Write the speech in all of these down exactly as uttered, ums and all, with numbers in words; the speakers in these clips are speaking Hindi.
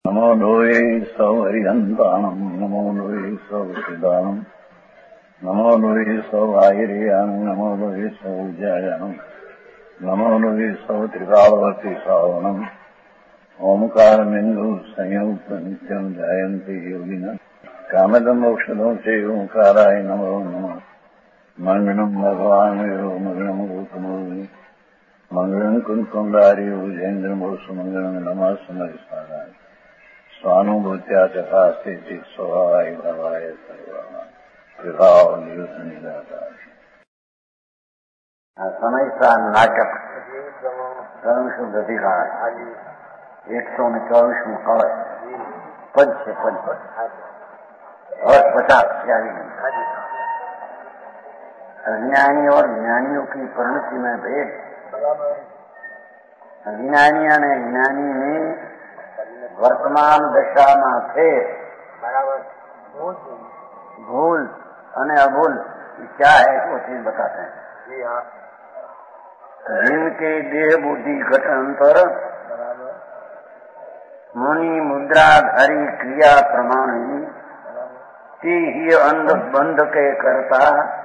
नमो लोये सौहरिहन्ताणम् नमो लोये सौचिदानम् नमो लोये सौभागिर्यानम् नमो लोये सौजायानम् नमो लोये सौत्रिकावती सावनम् ओंकारमिन्दु संयुक्त नित्यम् जायन्ति योगिनः कामदम् मोक्षदम् च ओंकाराय नमो नमः मङ्गलम् भगवान् वीरो मङ्गलम् रूपमोहि मङ्गलम् कुन्कुण्डारि भुजेन्द्रमोसु मङ्गलम् नमः समरिसाराय स्वानुभूत्या तथा स्थिति स्वभावाय भवाय सर्वभाव निदाता समय सा नाटक धर्म शुद्ध अधिकार एक सौ में चौबीस में कवच पद से पद पद और पचास अज्ञानी और ज्ञानियों की परिणति में भेद। अज्ञानी ने ज्ञानी में वर्तमान दशा में फेर भूल અને अभूल क्या है वो चीज बताते हैं। जिनके देह बुद्धि घट अंतर मुनि मुद्राधारी क्रिया प्रमाण ती ही अंध बंध के करता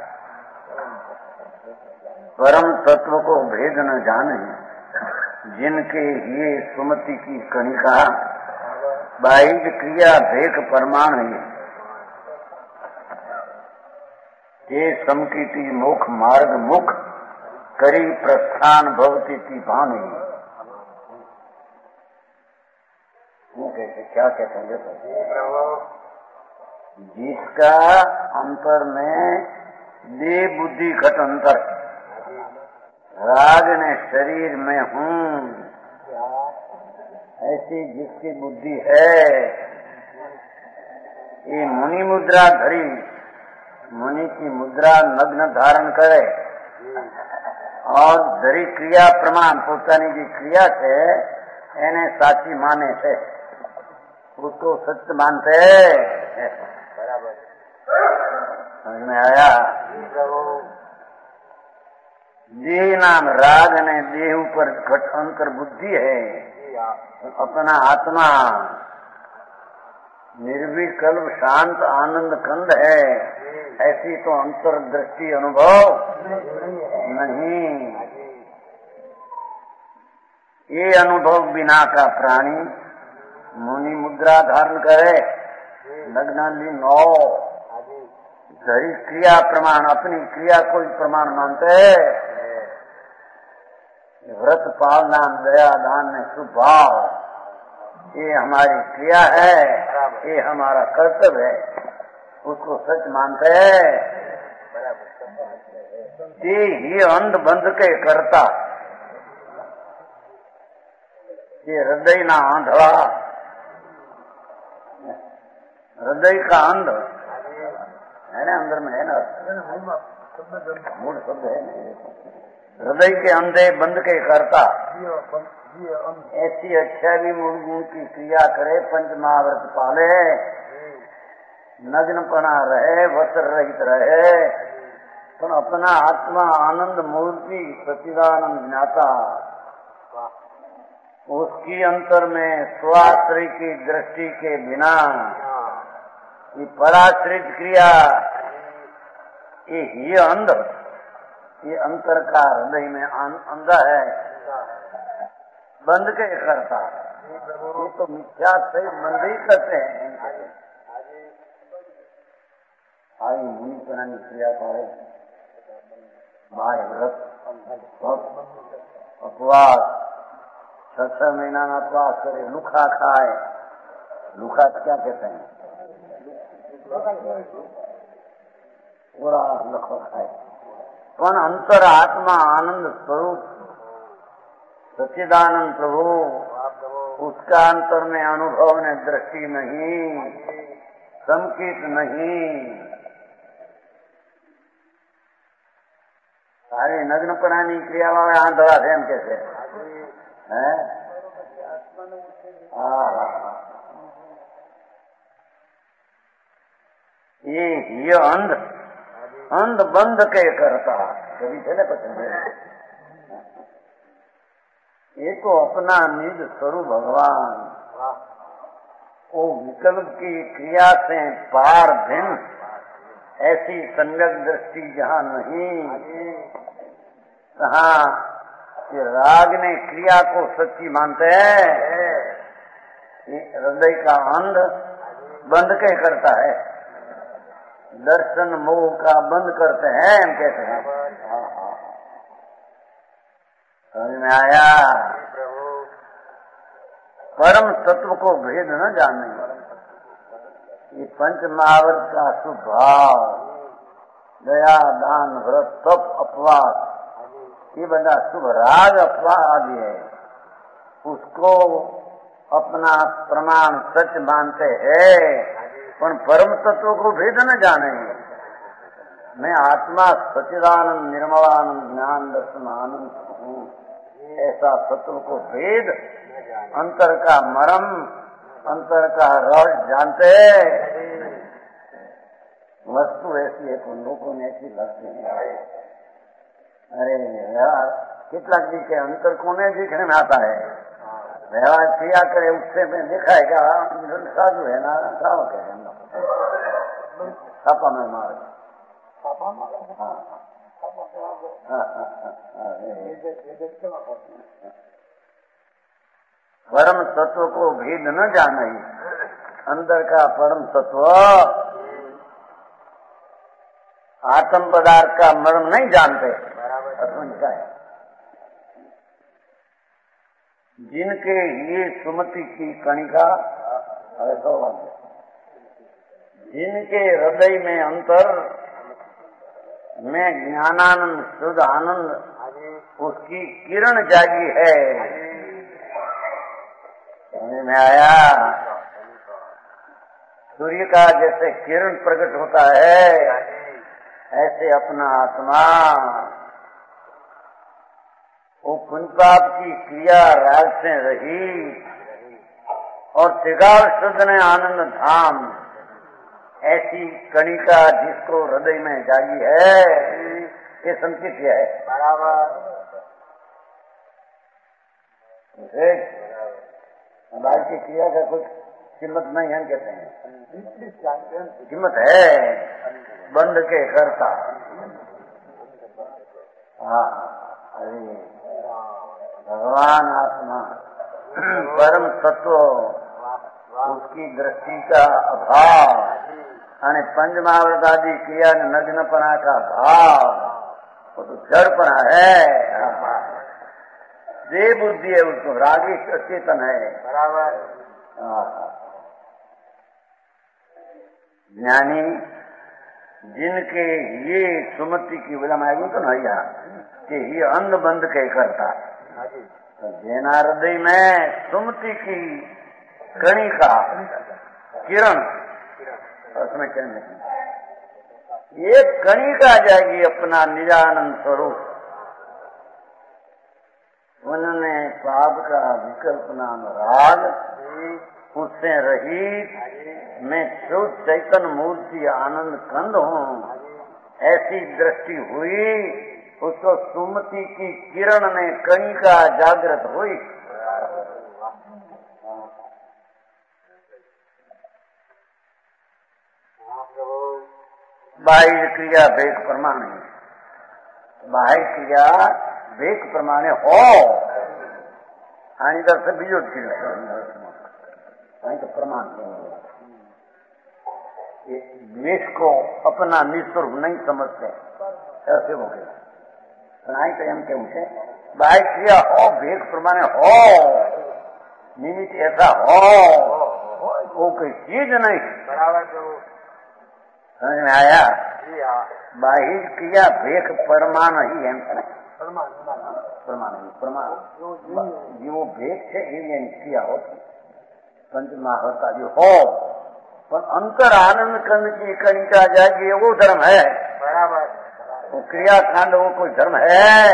परम तत्व को भेद न जाने जिनके ये सुमति की कणिका बाहिज क्रिया भेक प्रमाण है ये समकीति मुख मार्ग मुख करी प्रस्थान भवती की भानी। वो कहते क्या कहते हैं जिसका अंतर में देह बुद्धि घट अंतर राग ने शरीर में हूँ ऐसी जिसकी बुद्धि है ये मुनि मुद्रा धरी मुनि की मुद्रा नग्न धारण करे और धरी क्रिया प्रमाण पोतानी की क्रिया से एने साची माने से उसको सत्य मानते बराबर समझ में आया। देह नाम राग ने देह ऊपर घट अंतर बुद्धि है अपना आत्मा निर्विकल्प शांत आनंद कंद है ऐसी तो अंतर दृष्टि अनुभव नहीं। ये अनुभव बिना का प्राणी मुनि मुद्रा धारण करे नग्नाली नौ धरी क्रिया प्रमाण अपनी क्रिया को प्रमाण मानते है। व्रत पालना दया दान में सुभाव ये हमारी क्रिया है ये हमारा कर्तव्य है उसको सच मानते हैं। ये ही अंध बंध के करता ये हृदय ना आंधड़ा हृदय का अंध है ना अंदर में है ना मूल शब्द है हृदय के अंधे बंद के करता ऐसी अच्छा भी मूल गुण की क्रिया करे पंच महाव्रत पाले नग्नपना रहे वस्त्र रहित रहे पर अपना आत्मा आनंद मूर्ति सच्चिदानंद ज्ञाता उसकी अंतर में स्वाश्रय की दृष्टि के बिना ये पराश्रित क्रिया ये ही अंध ये अंतर का हृदय में अंधा है बंद के करता ये तो मिथ्या से बंद ही करते हैं। आई मुनि पुरानी क्रिया करे व्रत उपवास छह छह महीना में उपवास करे लुखा खाए लुखा क्या कहते हैं पूरा लखो खाए पण अंतर आत्मा आनंद स्वरूप सच्चिदानंद प्रभु उसका अंतर में अनुभव ने दृष्टि नहीं संकित नहीं सारे नग्न प्राणी क्रिया वाले आंधड़ा थे हम कैसे है ये ये अंध अंध बंध के करता कभी थे ना पसंद ये को अपना निज स्वरूप भगवान वो विकल्प की क्रिया से पार भिन्न ऐसी सम्यक दृष्टि जहाँ नहीं, तहाँ ये राग ने क्रिया को सच्ची मानते हैं, हृदय का अंध बंद के करता है, दर्शन मोह का बंद करते हैं, हम कहते हैं। समझ में आया? परम तत्व को भेद न जाने, ये पंच महावृत का स्वभाव, दया दान व्रत तप अपवाद, ये बड़ा शुभ राग अपवाद आदि है, उसको अपना प्रमाण सच मानते हैं, पर परम तत्व को भेद न जाने। मैं आत्मा सच्चिदानंद निर्मलानंद ज्ञान दर्शन आनंद हूँ, ऐसा तत्व को भेद, अंतर का मरम, अंतर का रस जानते हैं। वस्तु ऐसी है तो लोगों ने ऐसी लगती है। अरे यार, કેટલાક जी के अंतर कोने दिखने में आता है, व्यवहार क्रिया करे उससे में देखा है क्या साधु है ना, श्रावक है हम लोग छापा में मार, परम तत्व को भेद न जाने, अंदर का परम तत्व आत्म पदार्थ का मर्म नहीं जानते। क्या है? जिनके ये सुमति की कणिका, जिनके हृदय में अंतर में ज्ञानानंद शुद्ध आनंद उसकी किरण जागी है। समझ में आया? सूर्य का जैसे किरण प्रकट होता है, ऐसे अपना आत्मा वो पुण्यपाप की क्रिया राग से रही और त्रिकाल शुद्ध ने आनंद धाम, ऐसी कणिका जिसको हृदय में जागी है, ये संचित है। बाहर की क्रिया का कुछ कीमत नहीं है, कहते हैं कीमत है बंद के करता। हाँ, अरे भगवान आत्मा परम तत्व, उसकी दृष्टि का अभाव, यानी पंचमहावृत आदि क्रिया नग्नपना का भाव, वो तो जड़पना है, देह बुद्धि है, उसको रागी चेतन है। बराबर। ज्ञानी जिनके ये सुमति की विलम आएगी तो नहीं यहाँ कि ये अंध बंद के करता, तो जेना हृदय में सुमति की कणी का किरण, उसमें किरण ये कणी का जाएगी अपना निजानंद स्वरूप। उन्होंने पाप का विकल्प नाम राग, उससे रहित मैं शुद्ध चैतन्य मूर्ति आनंद कंद हूँ, ऐसी दृष्टि हुई, उसको सुमति की किरण में कणी का जागृत हुई। बाह्य क्रिया वेग प्रमाण है, बाह्य क्रिया वेग प्रमाण हो, आणि तरफ से बीजों तो प्रमाण वेश को अपना निस्वरूप नहीं समझते, ऐसे हो गए। सुनाई तो हम क्यों से बाह्य क्रिया हो, वेग प्रमाण हो, निमित्त ऐसा हो, वो कोई चीज नहीं। बराबर, समझ में आया? बाह्य क्रिया वेग प्रमाण ही है, प्रमाण प्रमाण प्रमाण जो भेद है ये क्रिया होती, पंच महावता जो हो, पर अंतर आनंद कंद की कणिका जाएगी, वो धर्म है। बराबर। वो क्रिया कांड वो कोई धर्म है?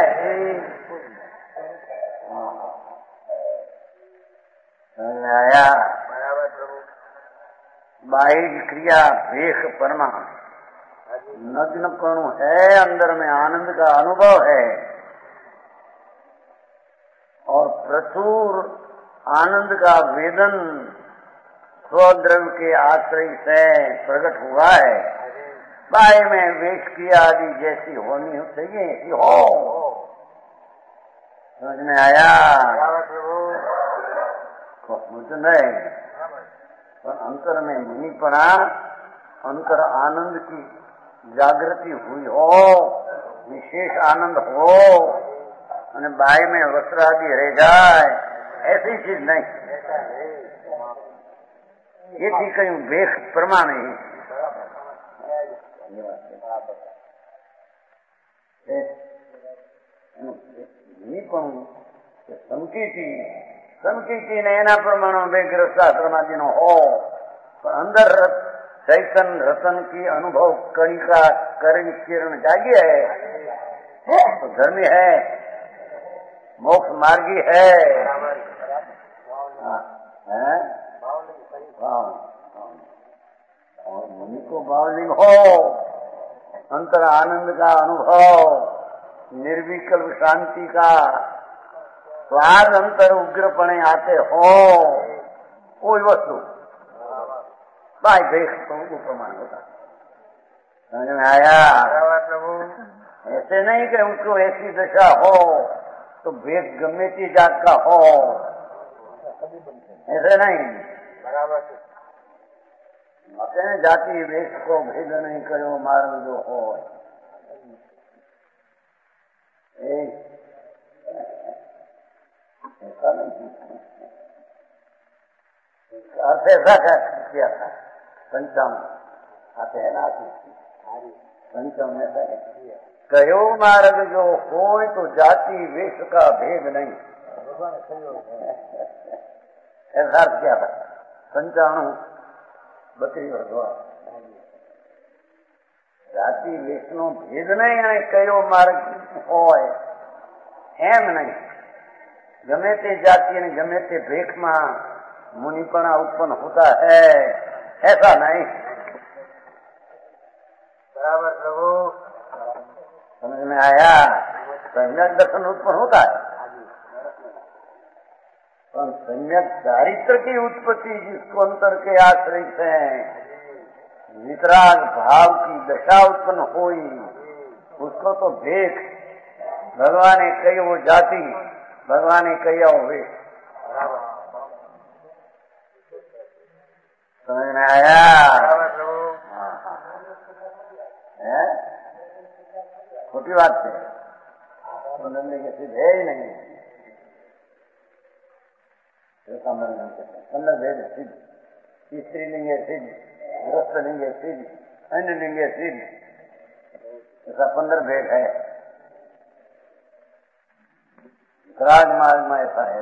समझ में आया? बराबर प्रभु। बाह्य क्रिया भेख प्रमाण नग्नपणु है, अंदर में आनंद का अनुभव है और प्रचुर आनंद का वेदन स्वद्रव्य के आश्रय से प्रकट हुआ है। बाय में वेश किया आदि जैसी होनी चाहिए ऐसी हो। समझ में आया? मुझे नहीं, पर अंतर में मुनिपना, अंतर आनंद की जागृति हुई हो, विशेष आनंद हो, और बाय में वस्त्र आदि रह जाए, ऐसी चीज नहीं। ये थी कहीं वेश प्रमाण ही સમકીતી સમકીતી ને એના પ્રમાણે વેગ્ર શાસ્ત્રમાંથી નો हो, पर अंदर चैतन रतन की अनुभव कणिका करण किरण जागी है तो धर्मी है, मोक्ष मार्गी है। और मुनि को बावलिंग हो, अंतर आनंद का अनुभव, निर्विकल्प शांति का स्वाद अंतर उग्रपणे आते हो, कोई वस्तु भाई देख तो प्रमाण होता। समझ में आया? ऐसे नहीं कि उसको ऐसी दशा हो तो भेद गमे की जात का हो, ऐसे नहीं। अपने जाति वेश को भेद नहीं करो मार्ग जो हो। ऐसा नहीं, अर्थ ऐसा किया था पंचम आते हैं ना, पंचम ऐसा कहो मार्ग जो हो तो जाति वेश का भेद नहीं, ऐसा क्या था पंचाणु बकरी वर्धवा जाति वेश नो भेद नहीं है, कहो मार्ग हो एम नहीं। गमे ते जाति ने गमे ते भेख में मुनिपना उत्पन्न होता है, ऐसा नहीं। बराबर प्रभु, समझ में आया? सम्यक दर्शन उत्पन्न होता है, पर सम्यक चारित्र की उत्पत्ति जिसको अंतर के आश्रय से वितराग भाव की दशा उत्पन्न हुई, उसको तो भेख भगवान ने कही वो जाति, भगवान ने कही वो वेश। समझ में आया? खोटी बात है, नंदे के सिद्ध है ही नहीं। पंद्रह भेद सिद्ध, तीसरी लिंग सिद्ध, गृहस्थ लिंग सिद्ध, अन्य लिंग सिद्ध, ऐसा पंद्रह भेद है। राजमार्ग में ऐसा है,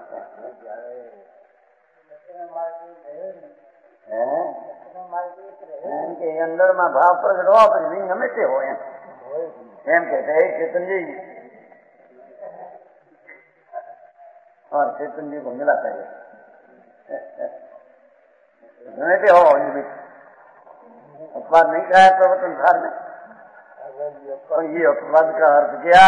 के अंदर में भाव प्रकट हो पर लिंग हमेशा हो एम कहते हैं चेतन जी, और चेतन जी को मिला चाहिए हमेशा हो। अपवाद नहीं कहा है प्रवर्तन सार में, और ये अपवाद का अर्थ क्या?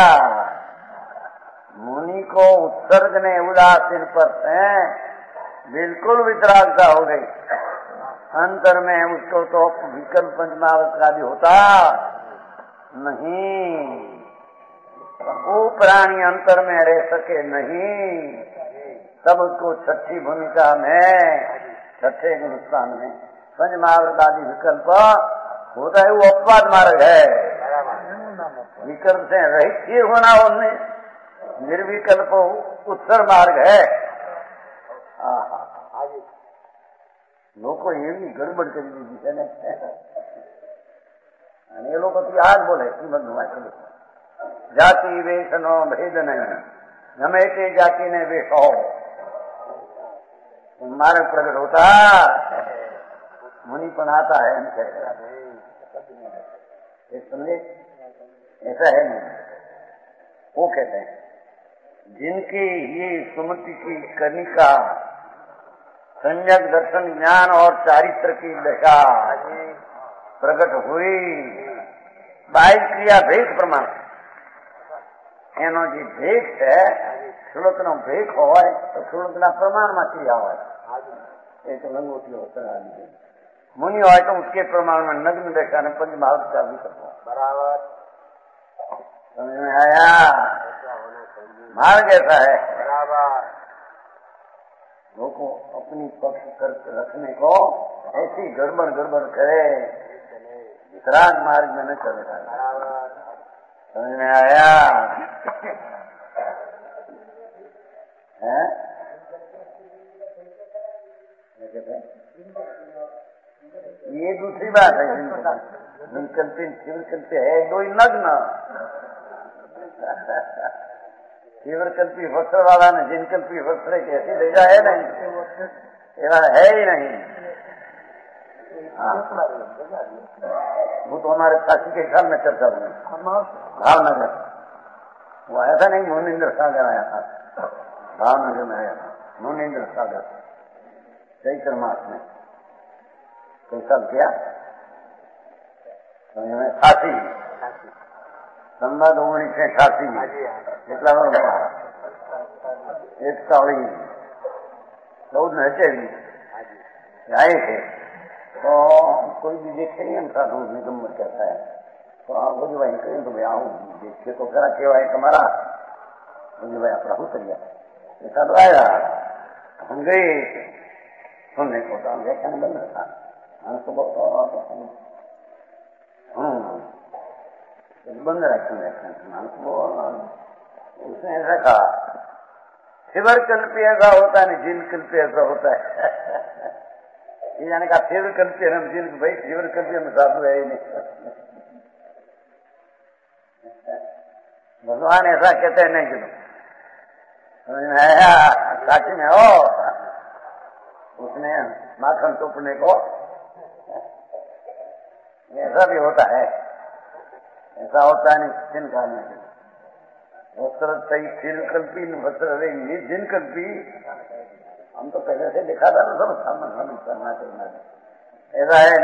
मुनि को उत्सर्ग ने उदासीन पर बिल्कुल वितरागता हो गई, अंतर में उसको तो विकल्प पंचमावत आदि होता नहीं, वो प्राणी अंतर में रह सके नहीं, तब उसको छठी भूमिका में छठे हिंदुस्तान में पंचमावृत आदि विकल्प होता है, वो अपवाद मार्ग है। विकल्प से रहित ही होना उनने निर्विकल्प उत्तर मार्ग है। लोग ये भी गड़बड़ कर दी ने, ये लोग आज बोले जाति वेश नो भेद नहीं, गमे ते जाति ने वेश हो, मार्ग प्रकट होता मुनि पढ़ाता है इनसे, समझे? ऐसा है नहीं। वो कहते हैं जिनकी ये सुमति की कनिका संयक दर्शन ज्ञान और चारित्र की दशा प्रकट हुई, बाह्य क्रिया भेद प्रमाण एनो जी भेद है, सुलतना भेद हो तो सुलतना प्रमाण में क्रिया हो, एक लंगोटी होता है मुनि हो तो उसके प्रमाण में नग्न देखा ने पंच महावत चालू करता बराबर समझ में आया। मार्ग ऐसा है बराबर लोगों को अपनी पक्ष कर रखने को ऐसी गड़बड़ गड़बड़ करे वितराग मार्ग में न चलेगा। समझ में आया है? ये दूसरी बात है जिनकल्पी शिवकल्पी है दो ही नग्न शिवकल्पी वस्त्र वाला ने जिनकल्पी वस्त्र कैसी भेजा है नहीं ये है ही नहीं। वो तो हमारे काशी के साल में चर्चा हुई भावनगर वो आया था नहीं मुनिंद्र सागर आया था भावनगर में आया था मुनिंद्र सागर चैत्र मास में कोई साल किया अठासी संबत ओगनीस सौ अठासी કેટલા વર્ષ એકતાળીસ चौदह हज़ार आए थे तो कोई भी देखे नहीं हम साधु निगम्बर कहता है तो आप बोले भाई करें तो भाई आऊँ देखे तो करा के भाई तुम्हारा बोले भाई अपना हो कर ऐसा तो आएगा हम गए सुनने को तो व्याख्यान बंद था हम तो बहुत बंद रखें व्याख्यान हमको उसने ऐसा कहा शिवर कल्पी ऐसा होता है जिन कल्पी ऐसा होता है ये जाने का शिवर कल्पी हम जिन भाई शिवर कल्पी में साधु है ही नहीं भगवान ऐसा कहते हैं नहीं कि समझ में आया साक्षी में हो उसने माखन टोपने को ऐसा भी होता है ऐसा होता है नहीं जिन कालने के वस्त्र सही शिवकल्पी वस्त्र रहेंगे जिन कल्पी हम तो पहले से दिखा था ना सब सामने सामने करना चाहिए ऐसा है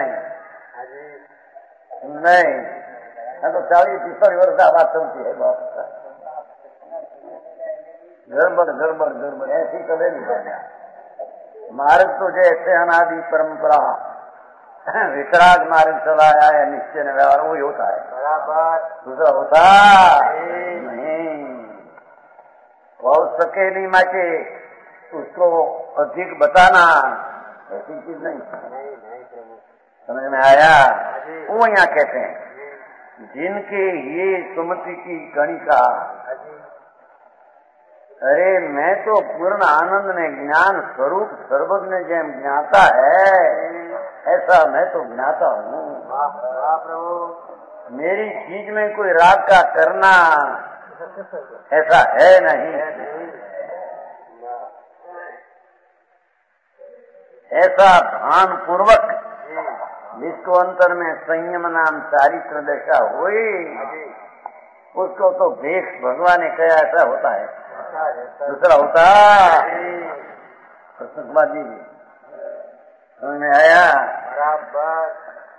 नहीं नहीं तो चालीस पिस्तालीस वर्ष का बात चलती है बहुत गड़बड़ गड़बड़ गड़बड़ ऐसी कभी नहीं बना मार्ग तो जैसे अनादि परंपरा वितराग मार्ग चलाया है निश्चय ने व्यवहार वही होता है बराबर दूसरा होता नहीं और सके नहीं माचे उसको अधिक बताना ऐसी चीज नहीं समझ में आया। वो यहाँ कहते हैं जिनके ये सुमति की गणिका अरे मैं तो पूर्ण आनंद में ज्ञान स्वरूप सर्वज्ञ जैम ज्ञाता है ऐसा मैं तो ज्ञाता हूँ प्रभु मेरी चीज में कोई राग का करना ऐसा है नहीं ऐसा भान पूर्वक जिसको अंतर में संयम नाम चारित्र दशा हुई उसको तो देख भगवान ने कहा ऐसा होता है दूसरा होता कुमार जी समझ में आया बराबर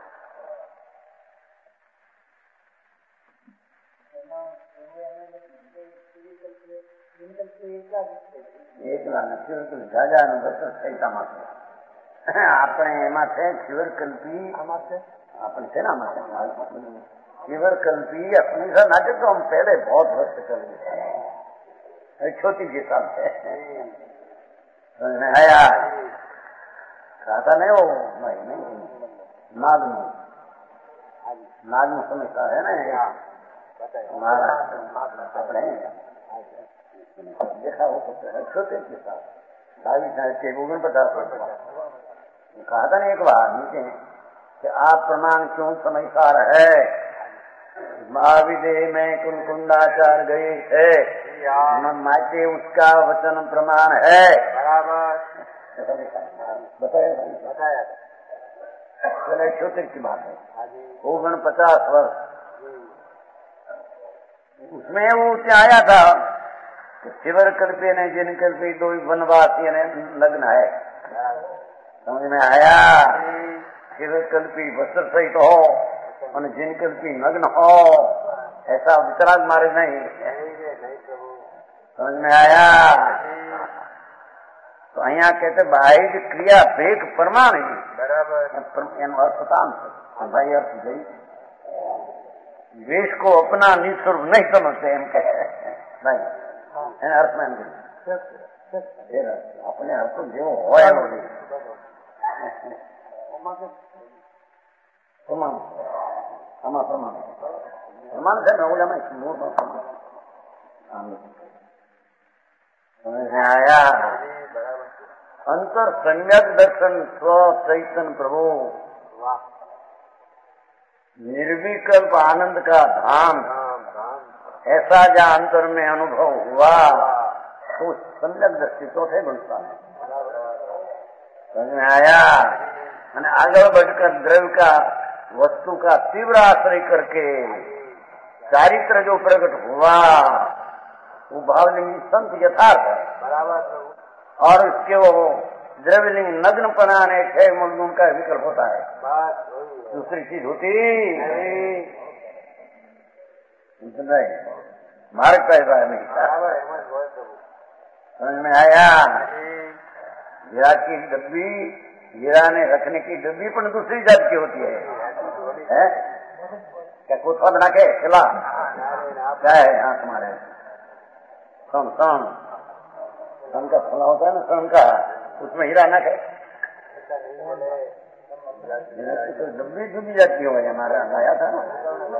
એક જાજાનું દર્શન સહિતામાં છે આપણે એમાં છે શિવરકલ્પી આપણે શેનામાં છે शिवरकल्पी अपनी सा नाटक तो हम पहले बहुत वर्ष कर रहे छोटी के साथ है समझ में आया खाता नहीं वो नहीं नहीं नाग में नाग में समझता है ना हमारा अपने देखा हो सकता है छोटे के साथ ढाई साढ़े ओगन पचास कहा था नहीं एक बार नीचे कि आप प्रमाण क्यों समझदार है महाविदे में कुलकुंडाचार गए थे माते उसका वचन प्रमाण है बराबर बताया बताया चले छोटे की बात है ओगन पचास वर्ष उसमें वो क्या आया था कि शिवर कल्पे ने जिन कल्पे दो वनवासी ने लग्न है समझ में आया शिवर कल्पी वस्त्र सहित हो और जिन कल्पी नग्न हो ऐसा वितराग मार्ग नहीं समझ में आया તો અહીંયા कहते बाह्य क्रिया भेग प्रमाण બરાબર એનો અર્થ તાન ભાઈ અર્થ જઈ द्वेष को अपना निस्वरूप नहीं समझते एम कहते नहीं એને અર્થમાં એમ કહ્યું આપણે અર્થ જેવો હોય એવો નહીં પ્રમાણ આમાં પ્રમાણ પ્રમાણ છે ને ઓલામાં મૂળમાં પ્રમાણ आया अंतर सम्यक दर्शन स्व चैतन्य प्रभु निर्विकल्प आनंद का धाम ऐसा जहाँ अंतर में अनुभव हुआ तो सम्यक दृष्टि चौथे गुणता है समझ में आया। मैंने आगे बढ़कर द्रव्य का वस्तु का तीव्र आश्रय करके चारित्र जो प्रकट हुआ वो भावलिंगी संत यथार्थ है બરાબર और उसके वो द्रव्यलिंग नग्न पनाने छह मूलगुण का विकल्प होता है दूसरी चीज होती नहीं मार्ग पैदा नहीं समझ में आया। हीरा की डब्बी हीरा ने रखने की डब्बी पर दूसरी जात की होती है, है? क्या कोठा बना के चला क्या है हाँ तुम्हारे सन सन सन का फला होता है ना सन का उसमें हीरा न है तो डब्बी डूबी जाती हो हमारा लाया था ना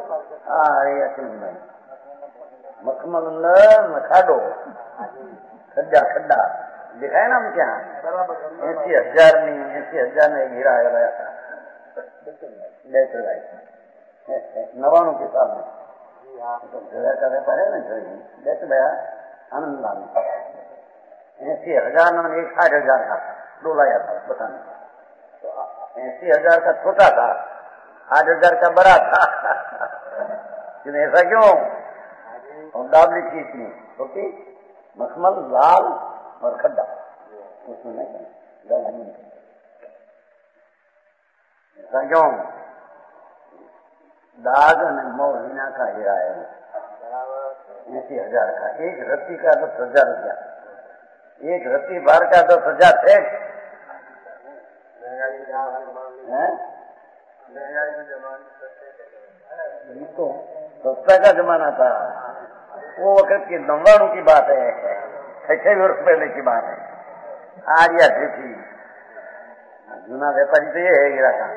मखमल मखाडो खड्डा खड्डा दिखाए ना हम क्या एसी हजार नहीं एसी हजार में हीरा आया था नवाणु के साथ में तो जगह का व्यापार है ना जैसे भैया आनंद लाल ऐसी हजार न एक साठ हजार का दो लाया था बताने तो ऐसी हजार का छोटा था आठ हजार का बड़ा था ऐसा क्यों और डाबली की इतनी छोटी मखमल लाल और खड्डा उसमें नहीं ऐसा क्यों दाग ने मोहिना का हीरा है ऐसी हजार का एक रत्ती का दस हजार रुपया एक रत्ती बार का दस हजार थे तो सस्ता का जमाना था वो वक्त की नवाणु की बात है छह वर्ष पहले की बात है आज या थी जूना व्यापारी तो ये है हीरा का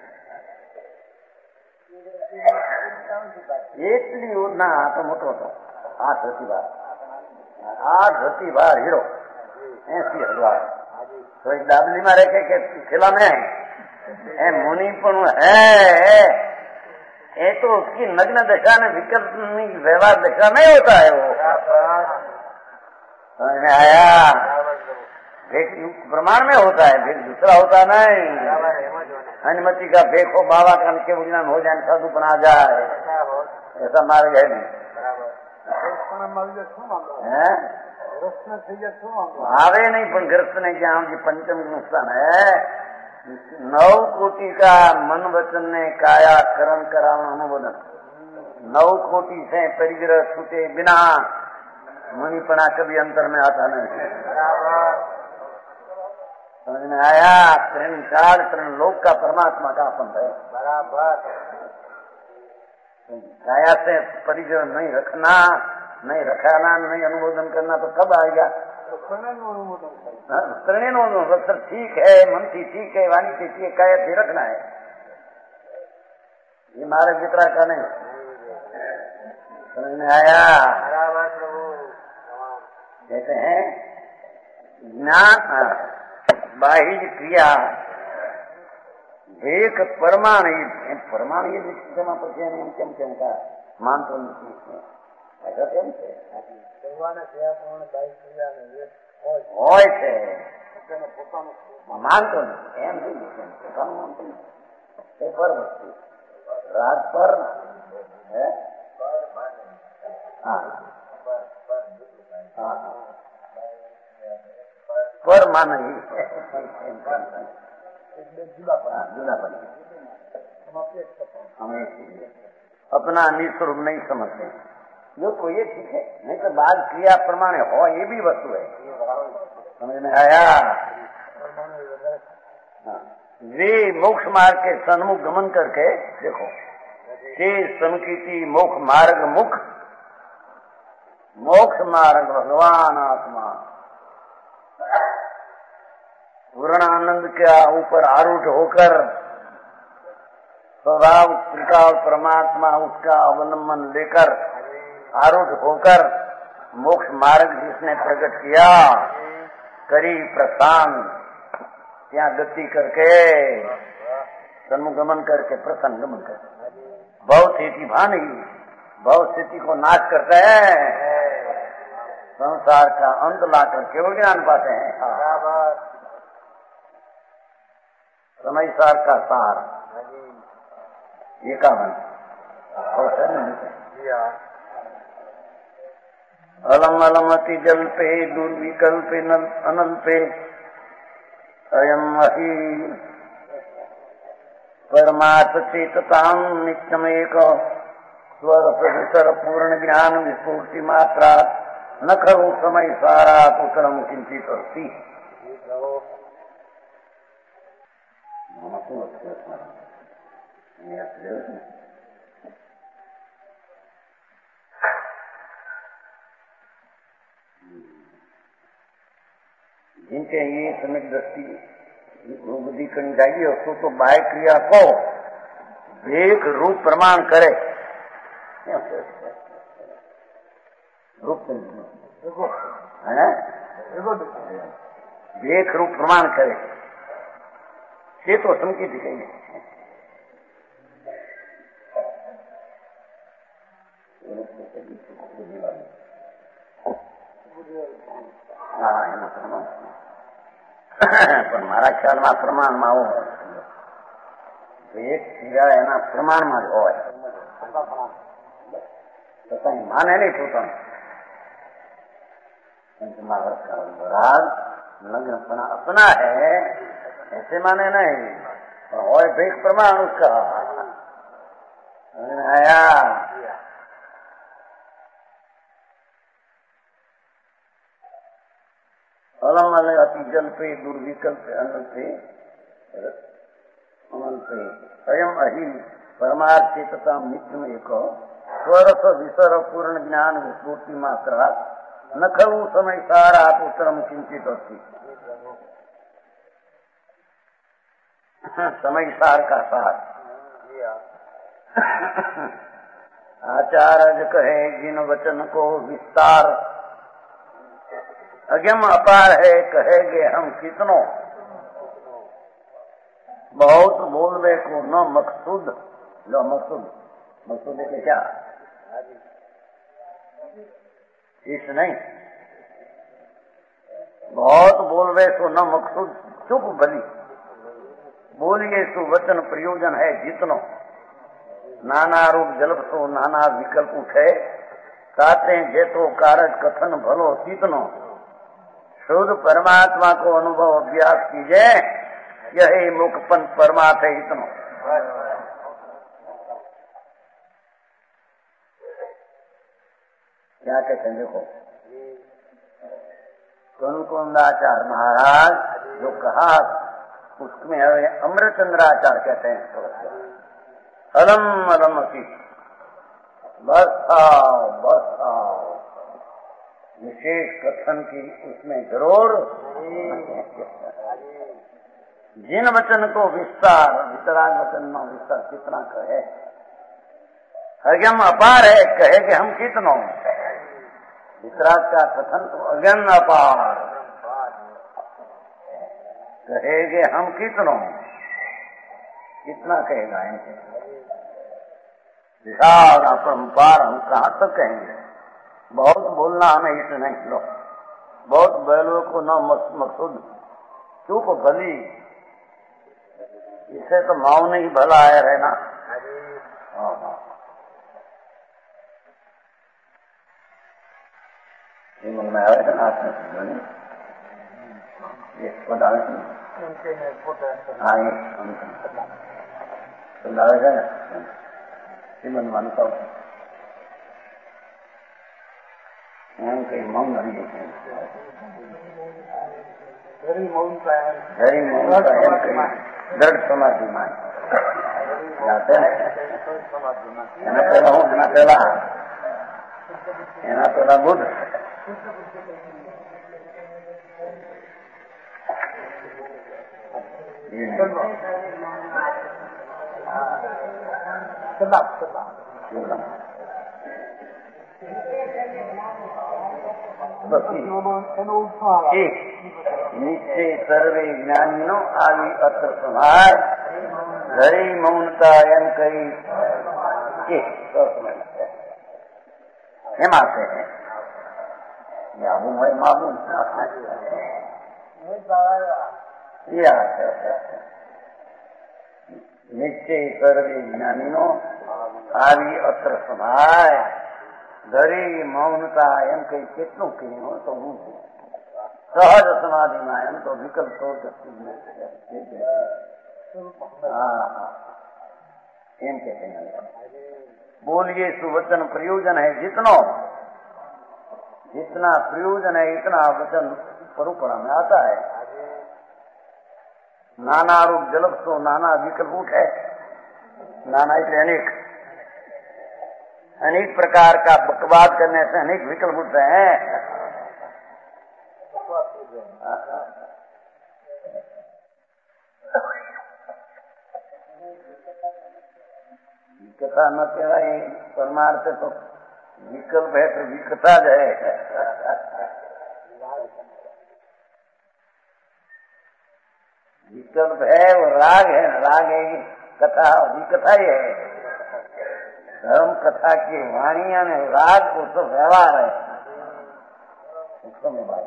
એટલી ના તો મોટો હતો આઠ રતી બાર આઠ રતી બાર હીરો એસી हजार तो एक दाबली में रखे के खिला में ए मुनि पण है ये तो उसकी नग्न दशा में विकल्प व्यवहार दशा नहीं होता है वो समझ में आया। भेद प्रमाण में होता है भेद दूसरा होता नहीं अनुमति का देखो बाबा का के विज्ञान हो जाए साधु बना जाए ऐसा मार्ग है नहीं आवे नहीं पण ग्रस्त ने क्या हम पंचम नुकसान है नौ कोटि का मन वचन ने काया करण करावन अनुमोदन नौ कोटि से परिग्रह छूटे बिना मुनिपना कभी अंतर में आता नहीं समझ में आया। त्रण काल त्रण लोक का परमात्मा का अपन है बराबर काया से परिग्रह नहीं रखना नहीं रखाना नहीं अनुमोदन करना तो कब आएगा प्रणय अनुमोदन ठीक है मन थी ठीक है वाणी थी ठीक है काया थी रखना है ये मारे वितरा का नहीं समझ में आया। कहते हैं ज्ञान बाह्य क्रिया एक परमाण परमाण ये जमा पर કેમ કેમ का मानतो નથી ऐसा કેમ છે હોય છે માનતો નથી એમ નહીં પોતાનું માનતો નથી એ પર વસ્તુ રાત પર હે હા હા पर मान हमें अपना निस्वरूप नहीं समझते जो तो ये ठीक है नहीं तो बाद क्रिया प्रमाण हो ये भी वस्तु है समझ में आया? हाँ। वे मोक्ष मार्ग के सन्मुख गमन करके देखो, ते समकीति मोक्ष मार्ग मुख, मोक्ष मार्ग भगवान आत्मा पूर्ण आनंद के ऊपर आरूढ़ होकर स्वभाव त्रिकाल परमात्मा उसका अवलंबन लेकर आरूढ़ होकर मोक्ष मार्ग जिसने प्रकट किया, करी प्रस्थान, यहाँ गति करके सन्मुगमन करके प्रसन्न गमन करके बहुत स्थिति भानी बहुत स्थिति को नाश करते हैं, संसार का अंत लाकर केवल ज्ञान पाते हैं। समय सार का सार ये कामन अलम अलमति जल्पे दुर्विकल्पे अनल्पे अयम अहि परमार्थ चेतताम नित्यमेक स्वर सर पूर्ण ज्ञान विस्फूर्ति मात्रा न खलु समय सारा उत्तरम किंचित अस्ति। जिनके ये समय दृष्टि बुद्धि करनी चाहिए उसको तो बाह्य क्रिया को देख रूप प्रमाण करे, रूप है देख रूप प्रमाण करे, ये तो संकेत दिखेंगे। हाँ એના પ્રમાણ પણ મારા ખ્યાલમાં પ્રમાણમાં આવું હોય એક ક્રિયા એના પ્રમાણમાં જ હોય તો કઈ માને નહીં પોતાનું राग लग्न अपना अपना है ऐसे माने नहीं और भेद प्रमाण उसका आया। अलम अलग अति जल पे दुर्विकल्प अनल पे अमल पे स्वयं अहि परमार्थ चेतता मित्र में एक स्वरस विसर पूर्ण ज्ञान विस्फूर्ति मात्रा न खलु समय सारा उत्तरम किंचित अस्ति। समय सार का सार आचार्य कहे जिन वचन को विस्तार अगम अपार है कहेगे हम कितनों बहुत बोलने को न मकसूद लो मकसूद मकसूद है क्या इस नहीं बहुत बोलवे सो न मकसूद चुप भली बोलिए सो वचन प्रयोजन है जितनो नाना रूप जल्प सो नाना विकल्प उठे साते जेतो कारज कथन भलो तीतनो शुद्ध परमात्मा को अनुभव अभ्यास कीजिए यही मुखपन परमात्मा है इतनो। क्या कहते हैं देखो कुंकुंदाचार्य महाराज जो कहा उसमें अमृतचंद्राचार्य कहते हैं अलम अलम की बस आओ बस आओ विशेष कथन की उसमें जरूर जिन वचन को विस्तार वितराग वचन में विस्तार कितना कहे अगम अपार है कहेगे हम कितनों वितराग का कथन तो अगम अपार कहेगे हम कितनों कितना कहेगा इनसे विशाल अपरंपार हम कहाँ तक कहेंगे। बहुत बोलना हमें इस नहीं लो बहुत बैलों को न मकसूद चुप भली इसे तो माओ नहीं भला आया रहना। मन में आया था ना आपने मन मानता हूँ એમ કઈ મૌન આવી ધરી મૌનતા ધરી મૌનતા એમ કઈ દ્રઢ સમાધિમાં એના પેલા હું એના પેલા એના પેલા બુદ્ધ નીચે સર્વે જ્ઞાનીનો આવી અત્ર સંહાર ધરી મૌનતા એમ કહી એમાં છે આવું હોય માવું નિશ્ચય સર્વે જ્ઞાનીનો આવી અત્ર સંહાર ધરી મૌનતા એમ કઈ કેટલું કહ્યું તો હું સહજ સમાધિમાં એમ તો વિકલ્પ છોડ एम कहते हैं बोलिए सुवचन प्रयोजन है जितनो जितना प्रयोजन है इतना वचन परुपड़ा में आता है। नाना रूप जलप तो नाना विकल्प उठे नाना इसलिए अनेक अनेक प्रकार का बकवाद करने से अनेक विकल्प उठते हैं। विकथा न कहेवाय परमार्थ तो विकल्प है तो विकथा ज है। विकल्प है वो राग है राग है कथा विकथा ही है। धर्म कथा की वाणिया ने राग वो तो व्यवहार है उसको में बात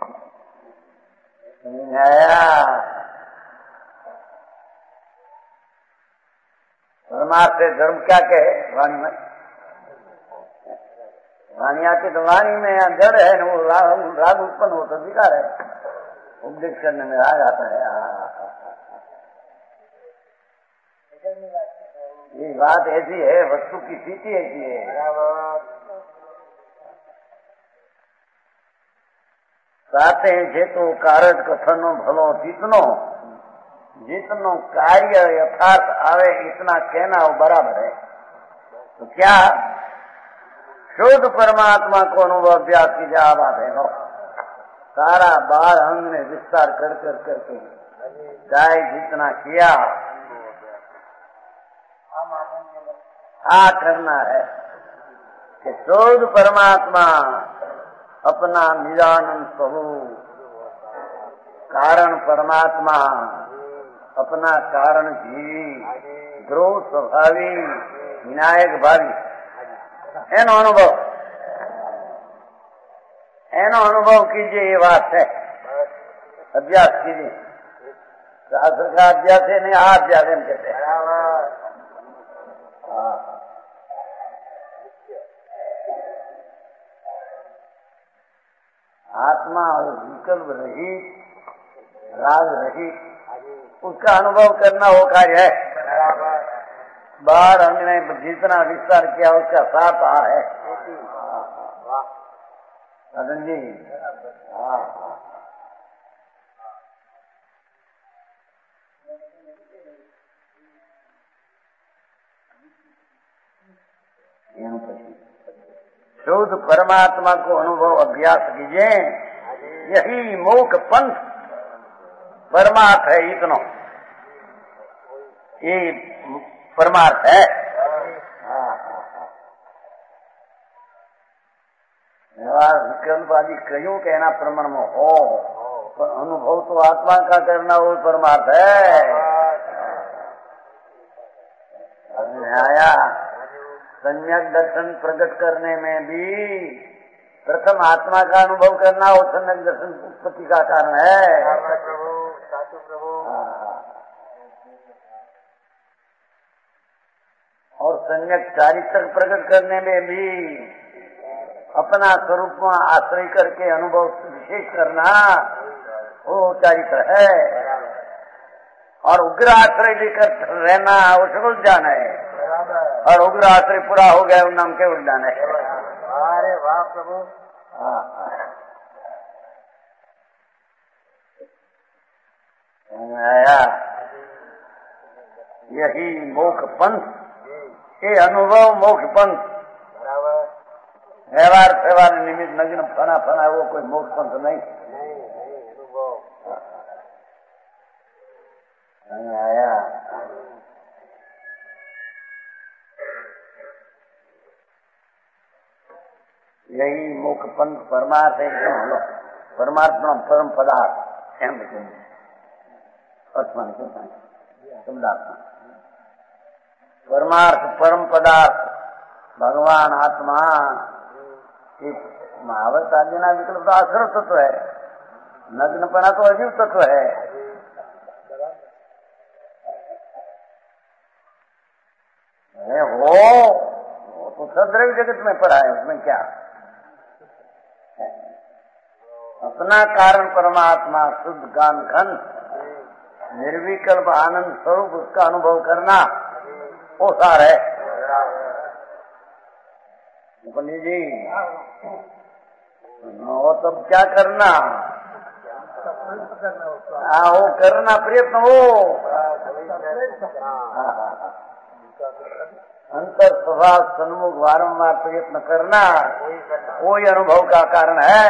नहीं आया। परमार्थ से धर्म क्या कहे वाणी में वाणी आती तो वाणी में यहाँ जड़ है ना वो राग, राग उत्पन्न हो तो विकार है। उपदेश करने में राग आता है। ये बात ऐसी है वस्तु की स्थिति ऐसी है। साथे जे तो कारज कथन भलो जितनो जितनो कार्य यथार्थ आवे इतना कहना वो बराबर है। तो क्या शुद्ध परमात्मा को अनुभव अभ्यास की जा बात है नो सारा बाल अंग ने विस्तार कर कर करके चाहे जितना किया आ करना है कि शुद्ध परमात्मा अपना निजानंद स्वरूप कारण परमात्मा अपना कारण जीवी ध्रुव स्वभावी विनायक भावी एनो अनुभव एनो अनुभव कीजिए। ये बात है अभ्यास कीजिए। शास्त्र का अभ्यास है नहीं आप अभ्यास कहते हैं। आत्मा और विकल्प रहित राग रहित उसका अनुभव करना वो कार्य है। बाहर हमने जितना विस्तार किया उसका साथ आ है मदन जी। हाँ शुद्ध परमात्मा को अनुभव अभ्यास कीजिए। यही मोक्ष पंथ परमार्थ है। इतना ये परमार्थ है। विकल्प आदि कहीं कहना प्रमाण में हो पर अनुभव तो आत्मा का करना वो परमार्थ है। आया सम्यक दर्शन प्रकट करने में भी प्रथम आत्मा का अनुभव करना वो सम्यक दर्शन उत्पत्ति का कारण है। और सम्यक चारित्र प्रकट करने में भी अपना स्वरूप में आश्रय करके अनुभव विशेष करना वो चारित्र है। और उग्र आश्रय लेकर रहना वो सगुल ज्ञान है। और उग्र आश्रय पूरा हो गया वो नाम के उद्यान है। अरे वाह प्रभु। आया यही मोक्ष पंथ, ये अनुभव मोक्ष पंथ। व्यवहार व्यवहार निमित्त नग्न फना फना वो कोई मोक्ष पंथ नहीं। आया यही मोक्ष पंथ परमार्थ एकदम परमात्मा परम पदार्थ एम शब्दात्मा परमार्थ परम पदार्थ भगवान आत्मा एक महावत आदिना विकल्प तो आश्रव तत्व है, नग्नपना तो अजीव तत्व है। अरे हो वो तो सद्रव्य जगत में पड़ा है, उसमें क्या अपना कारण परमात्मा शुद्ध ज्ञान घन निर्विकल्प आनंद स्वरूप उसका अनुभव करना वो सार है। पंडित जी वो तब क्या करना, हाँ वो करना प्रयत्न हो अंतर स्वभाव सन्मुख बारंबार प्रयत्न करना वही अनुभव का कारण है।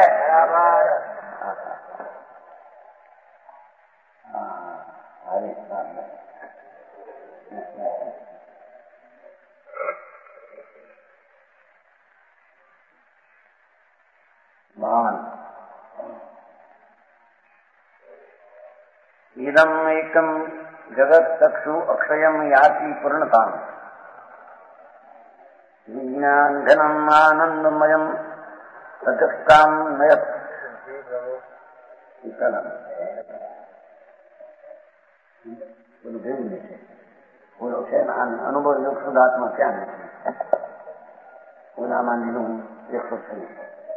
इदम एकम जगत चक्षु अक्षयम याति पूर्णता विज्ञान घनम आनंदमयम सजस्ताम नयत। अनुभव योग शुद्धात्मा क्या है નામાંનું એકસો છવ્વીસ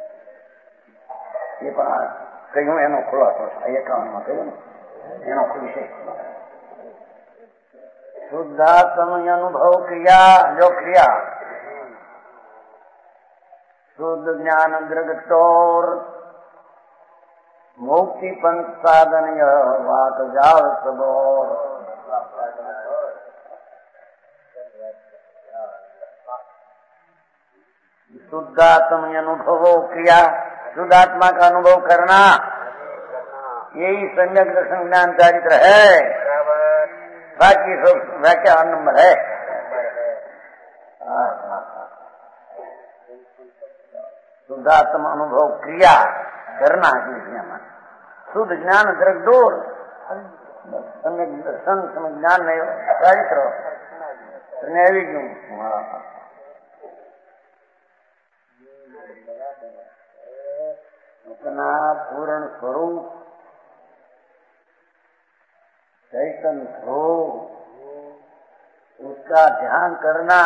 એ પણ કહ્યું એનો ખુલાસો એકાવનમાં કહ્યું ને એનો વિષય શુદ્ધાત્મ અનુભવ ક્રિયા જો ક્રિયા शुद्ध ज्ञान दृगटोर मुक्ति पंथ साधन वात जाल सबोर शुद्धात्म अनुभवो क्रिया शुद्धात्मा का अनुभव करना यही सम्यक दर्शन ज्ञान चारित्र है। बाकी सब व्याख्या नंबर है। शुद्धात्म अनुभव क्रिया करना है शुद्ध ज्ञान दृगडोर सम्यक दर्शन सम्यक ज्ञान चारित्र अपना पूर्ण स्वरूप चैतन्य हो उसका ध्यान करना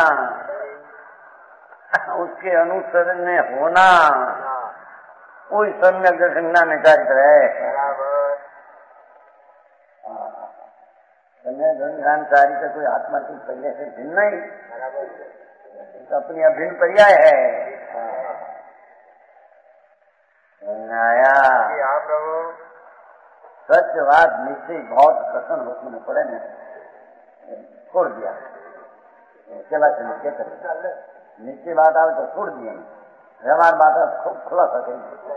उसके अनुसरण में होना वही सम्यक दर्शन ज्ञान चारित्र है। सम्यक दर्शन ज्ञान चारित्र कोई आत्मा की पर्याय से भिन्न नहीं, अपनी अभिन्न पर्याय है। सत्य बात निश्चय बहुत प्रसन्न होने में पड़े ने छोड़ दिया चला चले क्या करे निश्चय बात आवे तो छोड़ दिया व्यवहार बात खूब खुला सके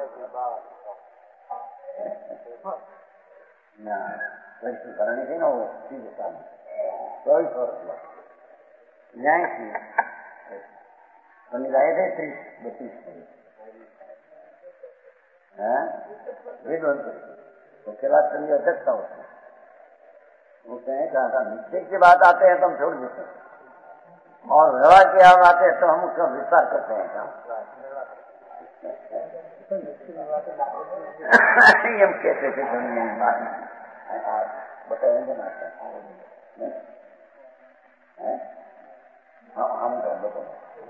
ना वैसे करनी थी ना वो चीज चौबीस वर्ष न्याय की बनी रहे थे तीस बत्तीस विद्वंत उसके बाद कभी अध्यक्ष था उसमें वो कहें कहा था निश्चय की बात आते हैं तो हम छोड़ देते हैं और व्यवहार की आम आते हैं तो हम उसका विस्तार करते हैं काम हम कहते थे बात बताएंगे ना हम कर दो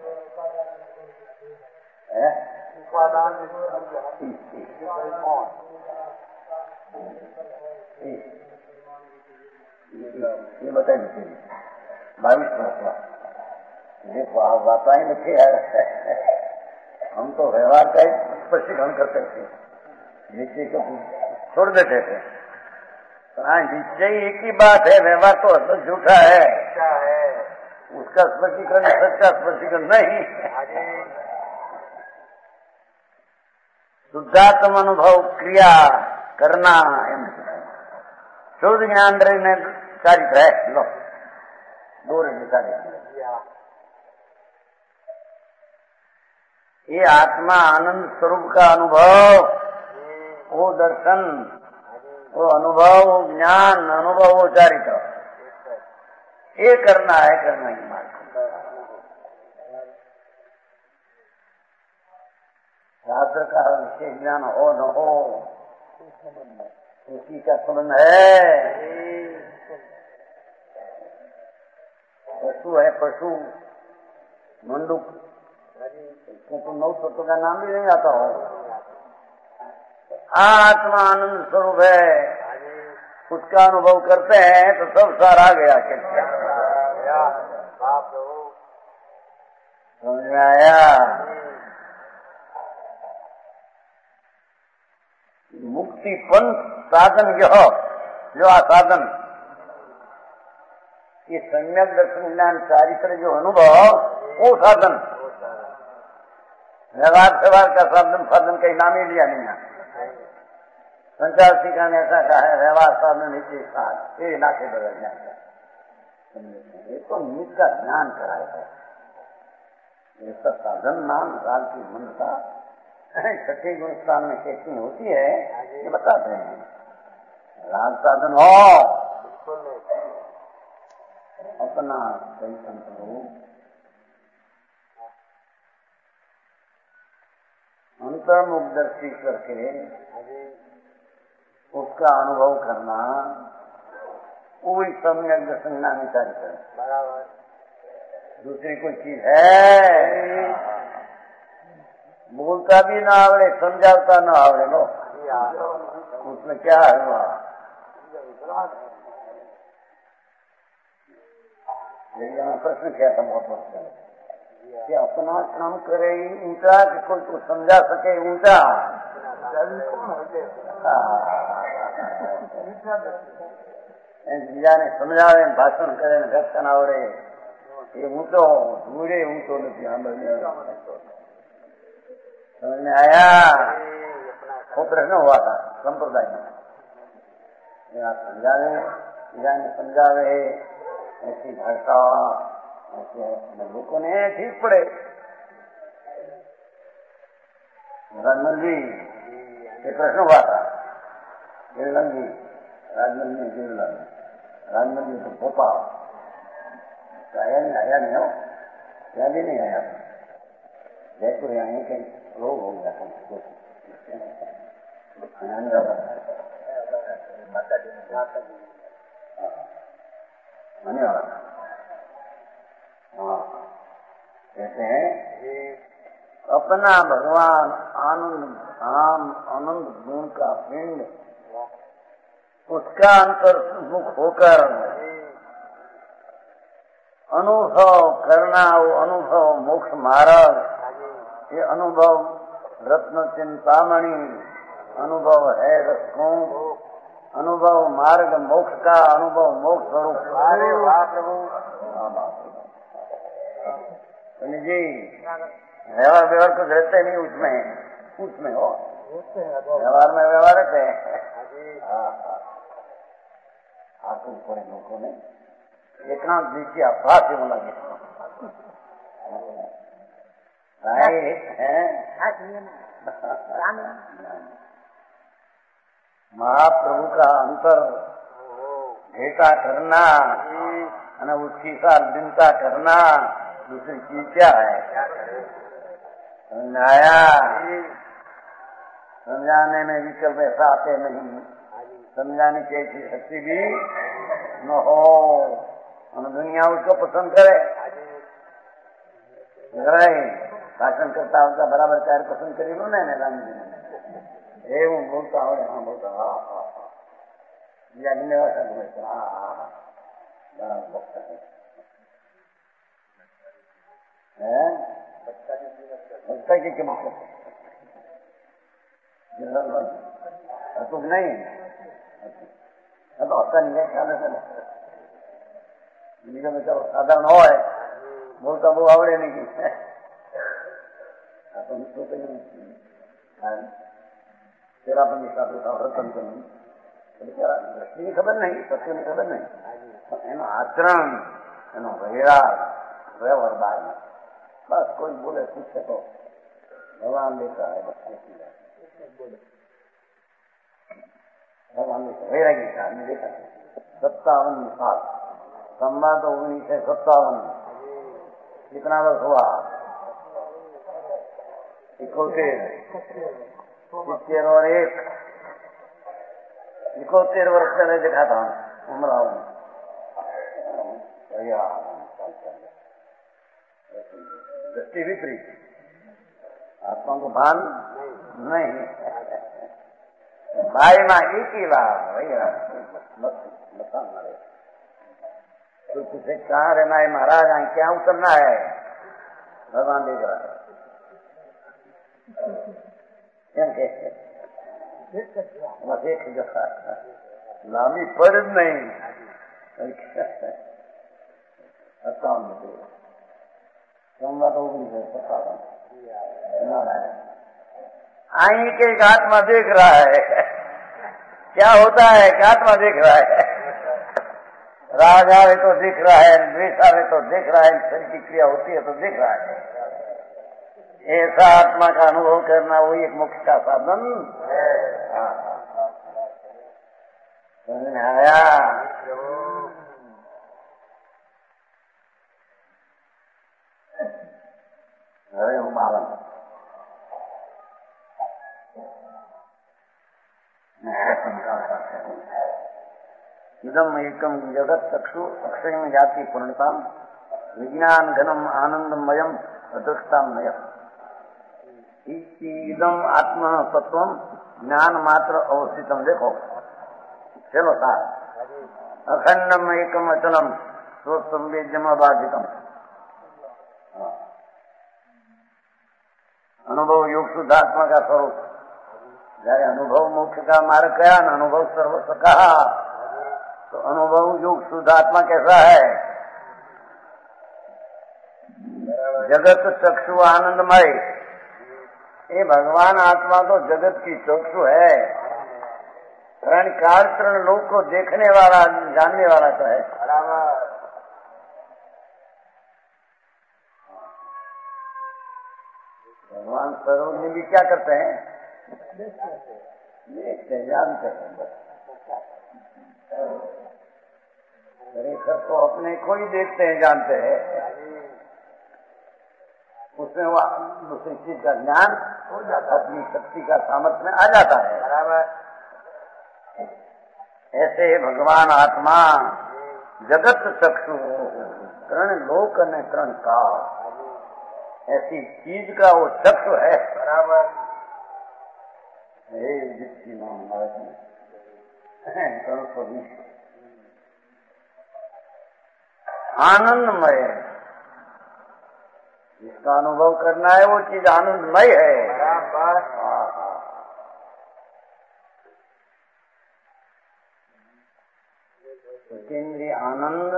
ये बताइए बाईस वर्ष देखो आप बताएंगे फिर हम तो व्यवहार का स्पष्टीकरण करते थे, निश्चय को छोड़ देते थे। हाँ, निश्चय एक ही बात है, व्यवहार तो तो झूठा है, उसका स्पष्टीकरण सच का स्पष्टीकरण नहीं। शुद्धात्म अनुभव क्रिया करना शुद्ध ज्ञान ने चारित्र है। लो दो रही चारित्र, ये आत्मा आनंद स्वरूप का अनुभव, वो दर्शन, वो अनुभव, वो ज्ञान, अनुभव, वो चारित्र, ये करना है, करना ही मार्ग। शास्त्र का विशेष ज्ञान हो न हो, उसी का संबंध है। पशु है पशु, मंडूक, तो नौ तत्व का नाम भी नहीं आता हो। आत्मा आनंद स्वरूप है, उसका अनुभव करते हैं तो सब सारा गया। समझ में आया? मुक्ति पंथ साधन यह जो आसाधन, ये सम्यक दर्शन ज्ञान चारित्र जो अनुभव, वो साधन। व्यवहार व्यवहार का साधन साधन का नाम ही लिया नहीं है। संचार शिक्षा ने ऐसा कहा है, व्यवहार साधन नीचे साध ये नाके बदल जाएगा। ये तो नीच का ज्ञान कराया है। इसका साधन नाम राग की मनता छठी गुण स्थान में कैसी होती है ये बताते हैं। राग साधन हो अपना सही संतोष अंतर्मुखदर्शी करके उसका अनुभव करना, कोई सम्यक दर्शन नहीं चाहिए। दूसरी कोई चीज है, बोलता भी ना आवड़े, समझाता ना आवड़े, लो उसमें क्या है? वहाँ प्रश्न किया था बहुत वक्त कि अपना काम करे ऊंचा कि कोई को समझा सके ऊंचा। बीजा ने समझावे, भाषण करे, घटन आवड़े, ये ऊंचो धूड़े ऊंचो नहीं। समझ में आया? वो प्रश्न हुआ था संप्रदाय में, समझावे, बीजा ने समझावे, ऐसी भाषा लोगों ने ठीक पड़े। राजमल जी ये प्रश्न हुआ था, गिरलन जी, राजमल जी गिरलन, राजमल जी तो भोपाल आया नहीं, आया नहीं हो, या भी नहीं आया। जयपुर आए कहीं रोग हो गया था, आने वाला था। हाँ कहते हैं अपना भगवान आनंद धाम आनंद गुण का पिंड, उसका अंतर मुख होकर अनुभव करना, वो अनुभव मोक्ष मार्ग, ये अनुभव रत्न चिंतामणि, अनुभव है रसों, अनुभव मार्ग मोक्ष का, अनुभव मोक्ष स्वरूप। जी व्यवहार व्यवहार कुछ रहते नहीं उसमें, उसमें हो व्यवहार में व्यवहार रहते हैं। आपको पड़े लोगों ने एकांत दीजिए अभ्यास ही बोला गया महाप्रभु का अंतर भेटा करना અને उसकी साल चिंता करना, दूसरी चीज क्या है? समझाया? समझाने में विकल्प ऐसा आते नहीं, समझाने की ऐसी शक्ति भी न हो, दुनिया उसको पसंद करे। भाषण करता होता बराबर कार्य पसंद करी लो ने राम जी ने, ए हूँ बोलता हो, हाँ बोलता, हाँ हाँ हाँ धन्यवाद हाँ हाँ हाँ भक्ता की क्या मतलब? तुम नहीं तो होता नहीं है क्या में तो साधारण हो है बोलता वो आवड़े नहीं की तेरा पण वर्तन करવું દ્રષ્ટિની ખબર નહીં, સત્યની ખબર નહીં, એનું આચરણ, એનો વ્યવહાર વ્યવહાર બાર બસ કોઈ બોલે પૂછે તો ભગવાન દેખા है बस भगवान देखा वैरागी का हमने देखा सत्तावन साल संवाद उन्नीस सौ सत्तावन कितना वर्ष हुआ इकोतेर सित्तेर और एक इकोतेर वर्ष पहले देखा था उमराव भैया दृष्टि विपरीत आत्मा को भान नहीं भाई माँ एक ही बात भैया बता मारे तो तुझे कहाँ रहना है महाराज, यहाँ क्या उतरना है, भगवान देख रहा है बस एक जगह लामी पर नहीं सत्तावन संवाद ओगनीस सत्तावन आई के एक आत्मा देख रहा है क्या होता है, एक आत्मा देख रहा है, राग आवे तो देख रहा है, द्वेष आवे तो देख रहा है, शरीर की क्रिया होती है तो देख रहा है। ऐसा आत्मा का अनुभव करना वही एक मोक्ष का साधन समझ में आया। अरे हूँ बालन इदम एकम जगत चक्षु अक्षय जाति पूर्णता विज्ञान घनम आनंदमयम अदृष्टामय इदम आत्म तत्व ज्ञान मात्र अवस्थितम। देखो चलो साथ अखंडम एकम अचलम स्वसंवेद्यम अबाधितम अनुभव योग शुद्धात्मा का स्वरूप। जયારે अनुभव मोक्ष का मार्ग गया न अनुभव सर्वस्व कहा तो अनुभव योग शुद्धात्मा कैसा है, जगत चक्षु आनंदमय। ये भगवान आत्मा तो जगत की चक्षु है, रण काल तरण लोक को देखने वाला जानने वाला तो है। भगवान स्वरूप में भी क्या करते हैं, देखते जानते हैं बस। रेखर तो अपने को ही देखते हैं जानते हैं, उसमें वो दूसरी चीज का ज्ञान हो जाता, अपनी शक्ति का सामर्थ्य में आ जाता है। ऐसे भगवान आत्मा जगत चक्षु तरण लोक ने तरण काल ऐसी चीज का वो चक्षु है बराबर। जिसकी नाम आनंदमय, जिसका अनुभव करना है वो चीज आनंदमय है। केंद्रीय आनंद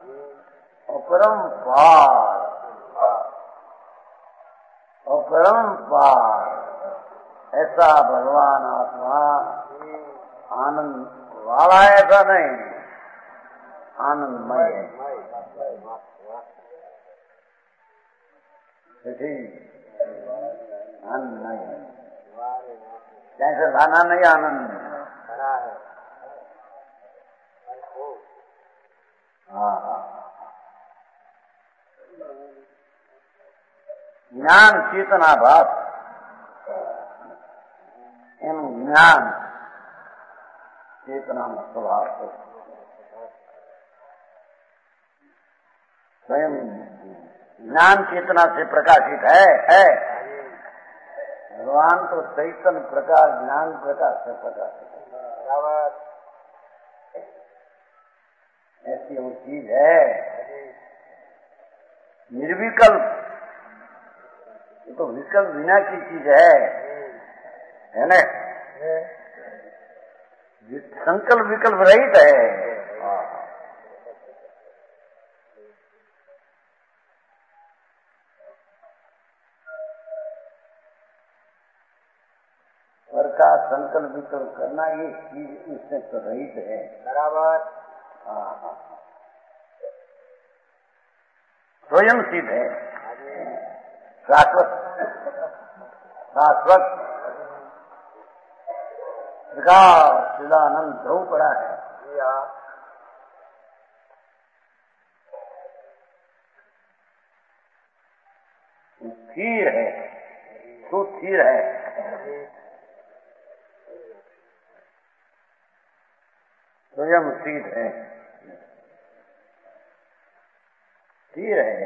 अपरंपार अपरंपार ऐसा भगवान आत्मा आनंद वाला है, ऐसा नहीं आनंदमय है। आनंदमय जैसे खाना नहीं आनंद हाँ ज्ञान चेतनाभास एम ज्ञान चेतना स्वभाव से स्वयं ज्ञान चेतना से प्रकाशित है है भगवान तो चैतन्य प्रकाश ज्ञान प्रकाश से प्रकाशित है। ऐसी वो चीज है निर्विकल्प, ये तो विकल्प बिना की चीज है है ना। संकल्प विकल्प रहित है। पर का संकल्प विकल्प करना ये चीज उससे तो रहित है। बराबर। हाँ, स्वयं सिद्ध है, शाश्वत शाश्वत चिदानंद ध्रुव पड़ा है। स्थिर है, तो स्थिर है। स्वयं स्थिर है, स्थिर है,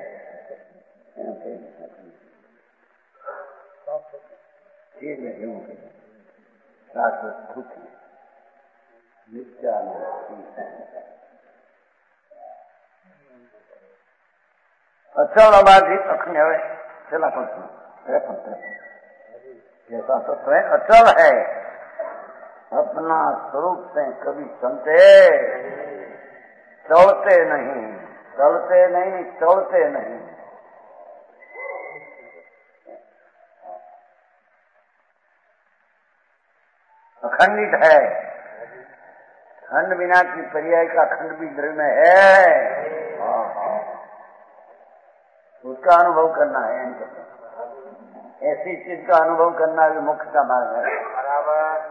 स्थिर नहीं शाश्वत सुख अचल अबाधित अखंड है। चला प्रश्न जैसा तत्व है अचल है, अपना स्वरूप से कभी चलते चलते नहीं, चलते नहीं चलते नहीं। अखंडित है, खंड बिना की पर्याय का खंड भी द्रव्य में है। उसका अनुभव करना है, ऐसी चीज का अनुभव करना भी मुख्य का मार्ग है। बराबर।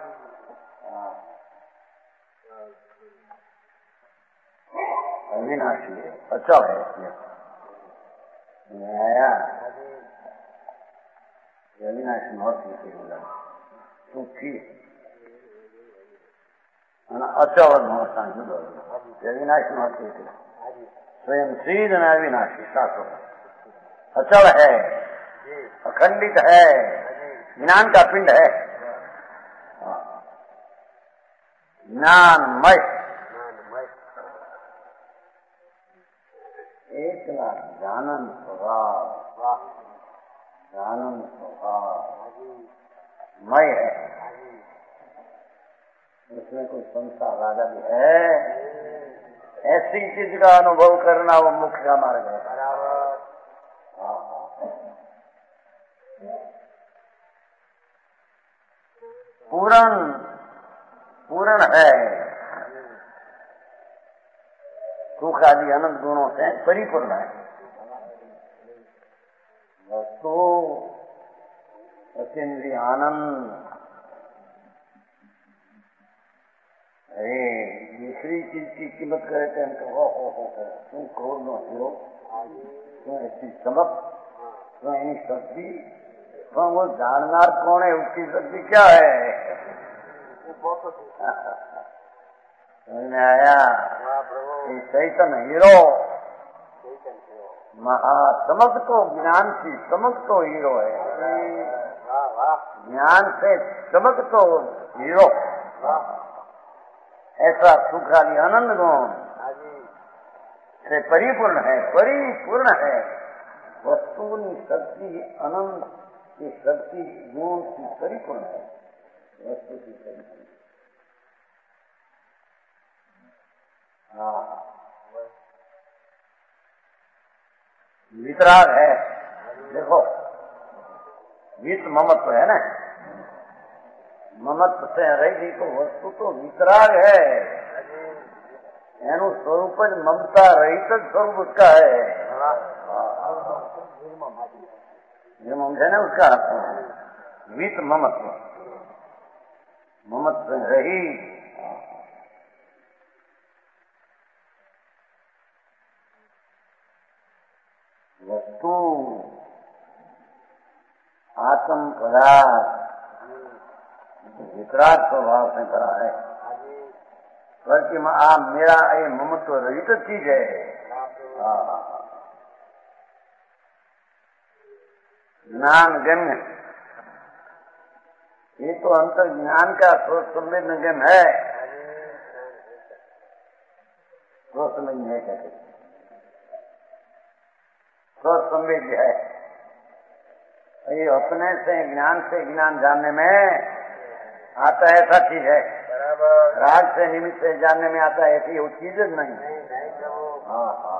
अविनाशी है, अच्छा है। इसमें आया अविनाशी बहुत बोला तो ठीक अचल अविनाशी महत्व स्वयं श्रीद अविनाशी शाश्वत अचल है, अखंडित है, ज्ञान का पिंड है, ज्ञानमय, एक लाख जानन स्वभाव, जानन स्वभाव मय है। उसमें कोई संसार राजा भी है, ऐसी चीज का अनुभव करना वो मुख्य का मार्ग है। पूर्ण पूर्ण है, सुख आदि अनंत गुणों से परिपूर्ण है। वस्तु अतीन्द्रिय आनंद। अरे दूसरी चीज की कीमत करे थे हमको, हो हो हो हो तुम करोड़ नो हीरो, तुम ऐसी चमक, तुम ऐसी शक्ति, तुम वो जाननार कौन है, उसकी शक्ति क्या है? समझ में आया? चैतन्य हीरो, महासमक तो ज्ञान की चमक तो हीरो है, ज्ञान से चमक तो हीरो। ऐसा सुखाली आनंद गुण से परिपूर्ण है, परिपूर्ण है। वस्तु शक्ति अनंत की शक्ति गुण की परिपूर्ण है, वस्तु की परिपूर्ण। हाँ, वितराग है। देखो वित ममत्व है ना, ममत्व से रही तो वस्तु तो वितराग है, एनु स्वरूप ममता रहित स्वरूप उसका है। निर्मम है ना उसका वित ममत्व, ममत्व रही वस्तु आत्म पदार्थ वितराग स्वभाव से भरा है। बल्कि आप मेरा ये ममत्व रहित चीज है। ज्ञान गम्य, ये तो अंतर ज्ञान का स्रोत संवेदन गम्य है, स्रोत संवेदन है कहते, स्रोत संवेद्य है। ये अपने से ज्ञान से ज्ञान जानने में आता है, ऐसा चीज है। राग से निमित्त से जानने में आता है, ऐसी वो चीज नहीं। हाँ हाँ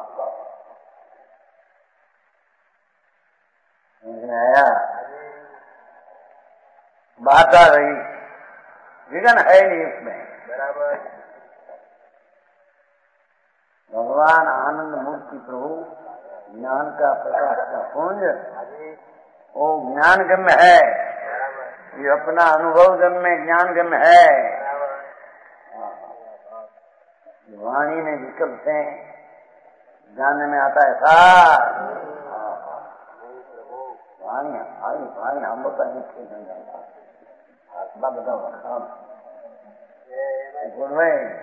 आया, बात आ रही, विघन है नहीं उसमें। बराबर। भगवान आनंद मूर्ति प्रभु ज्ञान का प्रकाश का पुंज, वो ज्ञान गम्य है, ये अपना अनुभव गम्य ज्ञान गम्य है। वाणी में विकल्प से जानने में आता है सा वाणी वाणी वाणी हम लोग का निश्चय नहीं जाता, आत्मा बता काम गुण में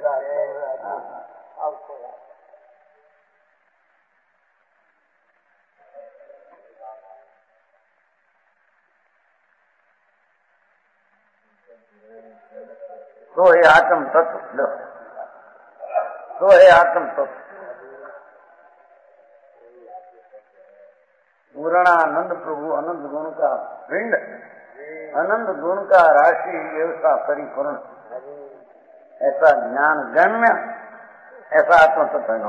तो है आत्म तत्व, तो है आत्म तत्व। पूर्णानंद प्रभु अनंत गुण का पिंड, अनंत गुण का राशि, ऐसा परिपूर्ण, ऐसा ज्ञान गम्य, ऐसा आत्म तत्व।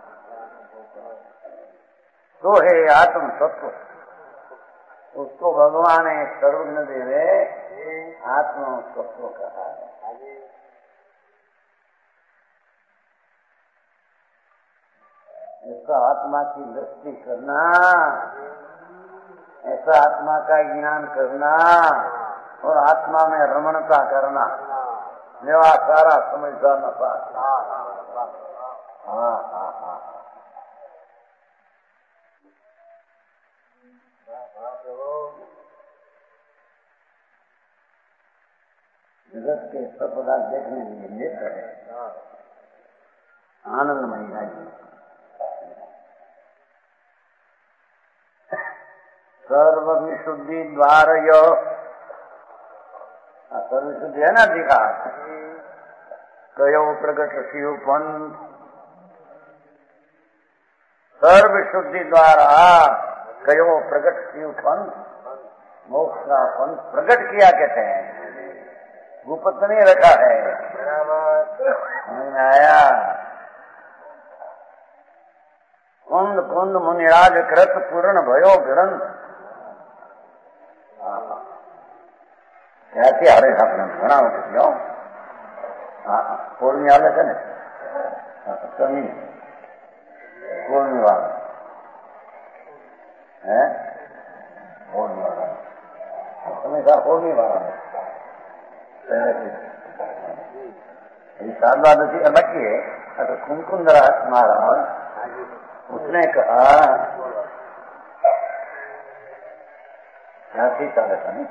तो है आत्म तत्व, उसको भगवान ने सर्वज्ञ देवे आत्म तत्व कहा है। ऐसा आत्मा की दृष्टि करना, ऐसा आत्मा का ज्ञान करना और आत्मा में रमणता करना, मेरा सारा समझदार न पा। हाँ हाँ हाँ जगत के सब पदार्थ देखने के लिए है आनंदमयी है। सर्व विशुद्धि द्वार यो, सर्व विशुद्धि है ना दिखा, कयो प्रकट शिव पंथ, सर्व विशुद्धि द्वारा कयो प्रकट शिव पंथ, मोक्ष का पंथ प्रकट किया कहते हैं, गुप्त नहीं रखा है। नहीं आया कुंद कुंद मुनिराज कृत पूर्ण भयो ग्रंथ, ऐसे हरे अपने घना जाओ पूर्णि आले थे ना कमी पूर्णि वाला है, पूर्णि वाला हमेशा पूर्णि वाला शारदा नदी अलग ही है। अगर कुमकुंद महाराज उसने कहा क्या ठीक था नहीं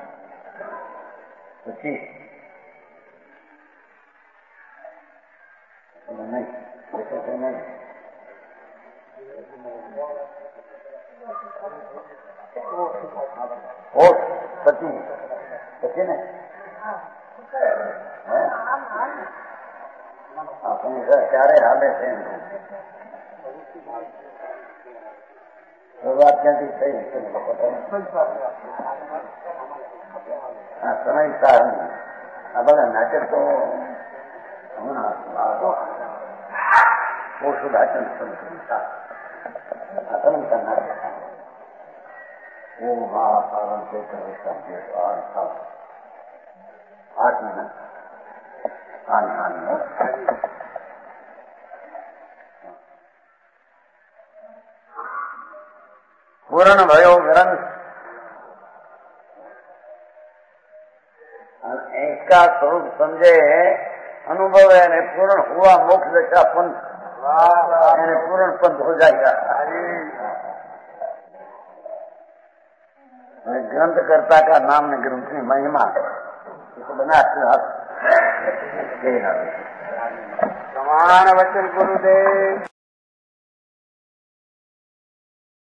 नहीं जैसे नहीं ओ सची सची ने अपने सारे हाले से बात क्या थी सही समय सार अब नाटक तो वो सुधाचन अतन का नाटक वो महासारण से आठ मिनट आने आने पूर्ण भयो ग्रंथ, इसका स्वरूप समझे अनुभव है, पूर्ण हुआ मोक्ष दशा पंथ, यानी पूर्ण पंथ हो जाएगा। ग्रंथकर्ता का नाम ने ग्रंथ की महिमा इसको बना समान वचन गुरुदेव।